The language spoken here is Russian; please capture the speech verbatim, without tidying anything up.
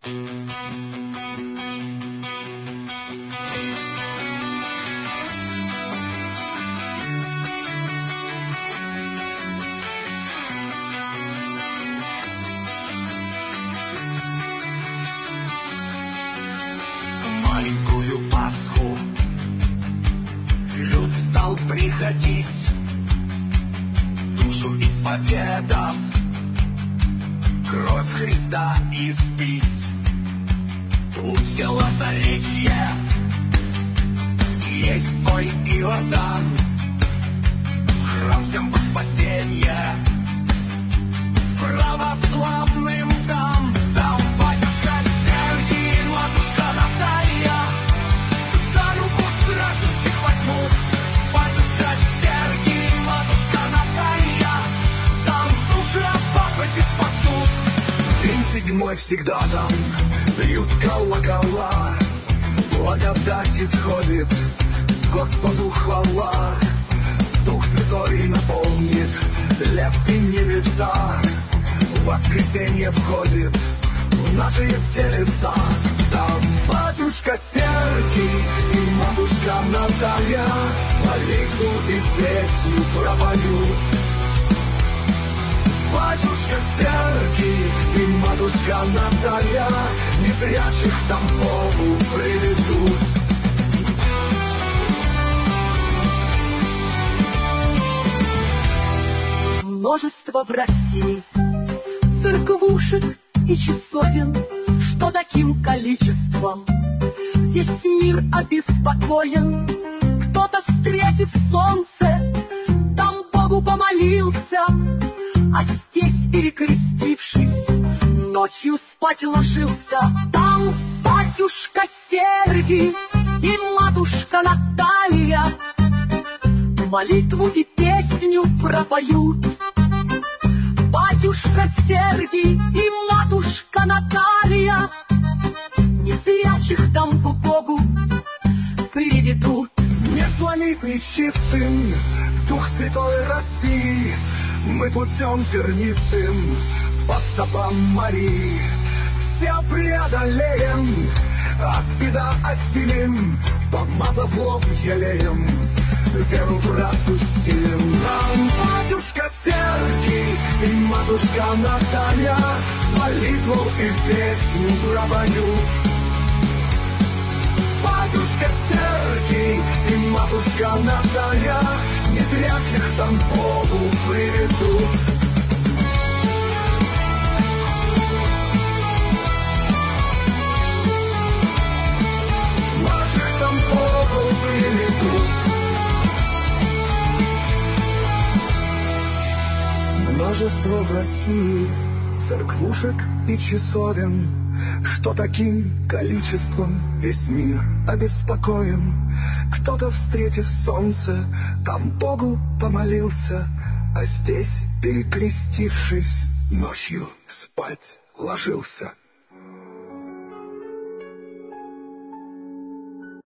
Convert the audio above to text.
Маленькую Пасху люд стал приходить, душу исповедав, кровь Христа испить. У села Заречье есть свой Иордан, храм всем во спасенье, православным там. Там батюшка Сергий, матушка Наталья за руку страждущих возьмут. Батюшка Сергий, матушка Наталья там души от пахоти спасут. День седьмой всегда там бьют колокола, благодать исходит, Господу хвала. Дух Святой наполнит лес и небеса, воскресенье входит в наши телеса. Там батюшка Сергий и матушка Наталья молитву и песню пропоют. Батюшка Сергий и матушка Наталья незрячих там Богу приведут. Множество в России церквушек и часовен, что таким количеством весь мир обеспокоен. Кто-то, встретив солнце, там Богу помолился, а здесь, перекрестившись, ночью спать ложился. Там батюшка Сергий и матушка Наталья молитву и песню пропоют. Батюшка Сергий и матушка Наталья незрячих там к Богу приведут. Не сломит нечистым Дух Святой России, мы путем тернистым по стопам Марии все преодолеем, аспида осилим, помазав лоб елеем, веру в раз усилим. Нам батюшка Сергий и матушка Наталья молитву и песню пропоют. Батюшка Сергий и матушка Наталья незрячих там Богу приведут. Наших там Богу приведут. Множество в России церквушек и часовен, что таким количеством весь мир обеспокоен. Кто-то, встретив солнце, там Богу помолился, а здесь, перекрестившись, ночью спать ложился.